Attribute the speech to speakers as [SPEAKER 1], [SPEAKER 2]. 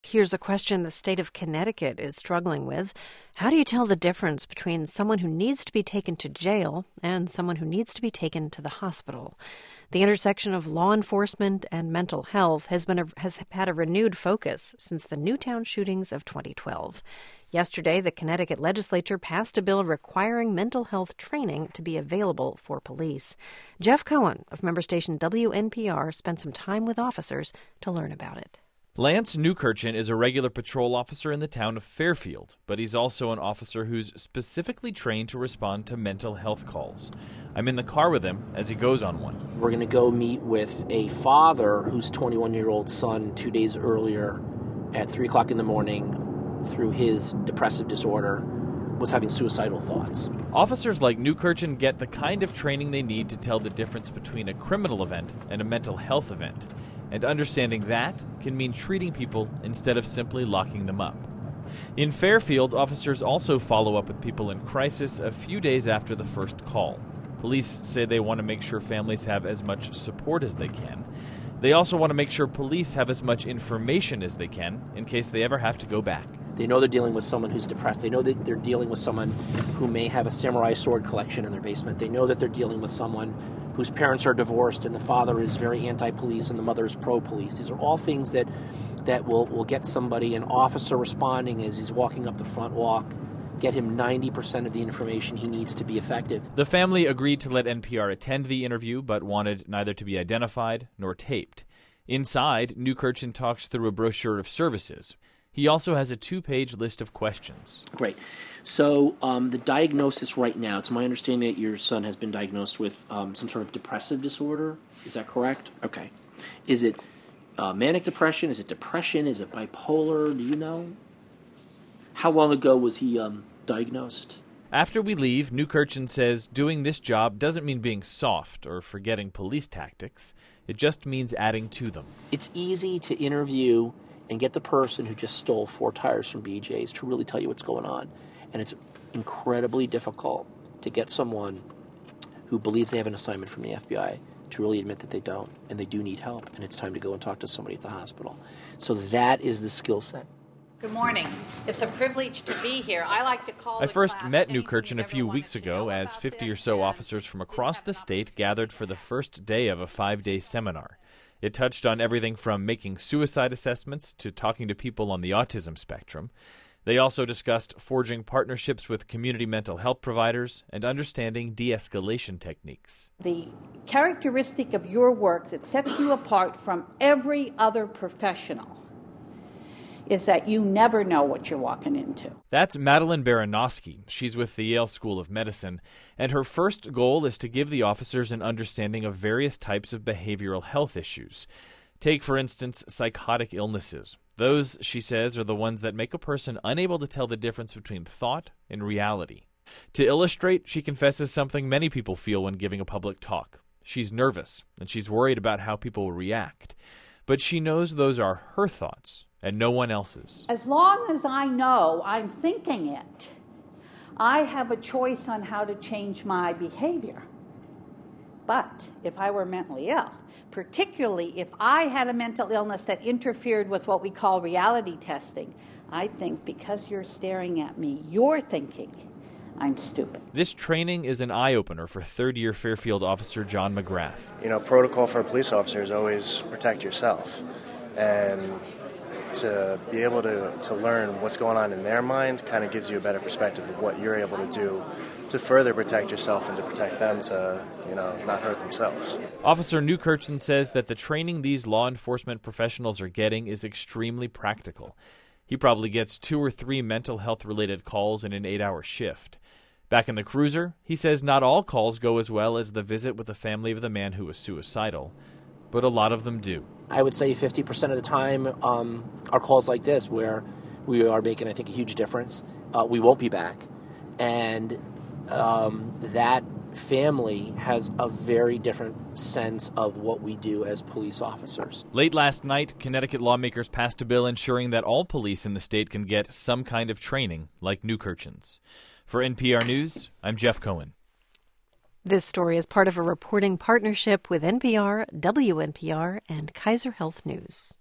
[SPEAKER 1] Here's a question the state of Connecticut is struggling with. How do you tell the difference between someone who needs to be taken to jail and someone who needs to be taken to the hospital? The intersection of law enforcement and mental health has had a renewed focus since the Newtown shootings of 2012. Yesterday, the Connecticut legislature passed a bill requiring mental health training to be available for police. Jeff Cohen of member station WNPR spent some time with officers to learn about it.
[SPEAKER 2] Lance Newkirchen is a regular patrol officer in the town of Fairfield, but he's also an officer who's specifically trained to respond to mental health calls. I'm in the car with him as he goes on one.
[SPEAKER 3] We're going to go meet with a father whose 21-year-old son 2 days earlier at 3 o'clock in the morning, through his depressive disorder, was having suicidal thoughts.
[SPEAKER 2] Officers like Newkirchen get the kind of training they need to tell the difference between a criminal event and a mental health event. And understanding that can mean treating people instead of simply locking them up. In Fairfield, officers also follow up with people in crisis a few days after the first call. Police say they want to make sure families have as much support as they can. They also want to make sure police have as much information as they can in case they ever have to go back.
[SPEAKER 3] They know they're dealing with someone who's depressed. They know that they're dealing with someone who may have a samurai sword collection in their basement. They know that they're dealing with someone whose parents are divorced and the father is very anti-police and the mother is pro-police. These are all things that will get somebody, an officer responding as he's walking up the front walk, get him 90% of the information he needs to be effective.
[SPEAKER 2] The family agreed to let NPR attend the interview, but wanted neither to be identified nor taped. Inside, Newkirchen talks through a brochure of services. He also has a 2-page list of questions.
[SPEAKER 3] Great. So the diagnosis right now, it's my understanding that your son has been diagnosed with some sort of depressive disorder. Is that correct? Okay. Is it manic depression? Is it depression? Is it bipolar? Do you know? How long ago was he diagnosed?
[SPEAKER 2] After we leave, Newkirchen says doing this job doesn't mean being soft or forgetting police tactics. It just means adding to them.
[SPEAKER 3] It's easy to interview and get the person who just stole 4 tires from BJ's to really tell you what's going on. And it's incredibly difficult to get someone who believes they have an assignment from the FBI to really admit that they don't, and they do need help, and it's time to go and talk to somebody at the hospital. So that is the skill set.
[SPEAKER 4] Good morning. It's a privilege to be here. I
[SPEAKER 2] first met Newkirchen a few weeks ago as 50 or so officers from across the state gathered for the first day of a 5-day seminar. It touched on everything from making suicide assessments to talking to people on the autism spectrum. They also discussed forging partnerships with community mental health providers and understanding de-escalation techniques.
[SPEAKER 4] The characteristic of your work that sets you apart from every other professional is that you never know what you're walking into.
[SPEAKER 2] That's Madeline Baranowski. She's with the Yale School of Medicine, and her first goal is to give the officers an understanding of various types of behavioral health issues. Take, for instance, psychotic illnesses. Those, she says, are the ones that make a person unable to tell the difference between thought and reality. To illustrate, she confesses something many people feel when giving a public talk. She's nervous, and she's worried about how people will react. But she knows those are her thoughts and no one else's.
[SPEAKER 4] As long as I know I'm thinking it, I have a choice on how to change my behavior. But if I were mentally ill, particularly if I had a mental illness that interfered with what we call reality testing, I think because you're staring at me, you're thinking I'm stupid.
[SPEAKER 2] This training is an eye-opener for third-year Fairfield officer John McGrath.
[SPEAKER 5] Protocol for a police officer is always protect yourself. And to be able to learn what's going on in their mind kind of gives you a better perspective of what you're able to do to further protect yourself and to protect them to, not hurt themselves.
[SPEAKER 2] Officer Newkirchen says that the training these law enforcement professionals are getting is extremely practical. He probably gets 2 or 3 mental health-related calls in an 8-hour shift. Back in the cruiser, he says not all calls go as well as the visit with the family of the man who was suicidal, but a lot of them do.
[SPEAKER 3] I would say 50% of the time are calls like this where we are making, I think, a huge difference. We won't be back. And that family has a very different sense of what we do as police officers.
[SPEAKER 2] Late last night, Connecticut lawmakers passed a bill ensuring that all police in the state can get some kind of training like Newkirchen's. For NPR News, I'm Jeff Cohen.
[SPEAKER 1] This story is part of a reporting partnership with NPR, WNPR, and Kaiser Health News.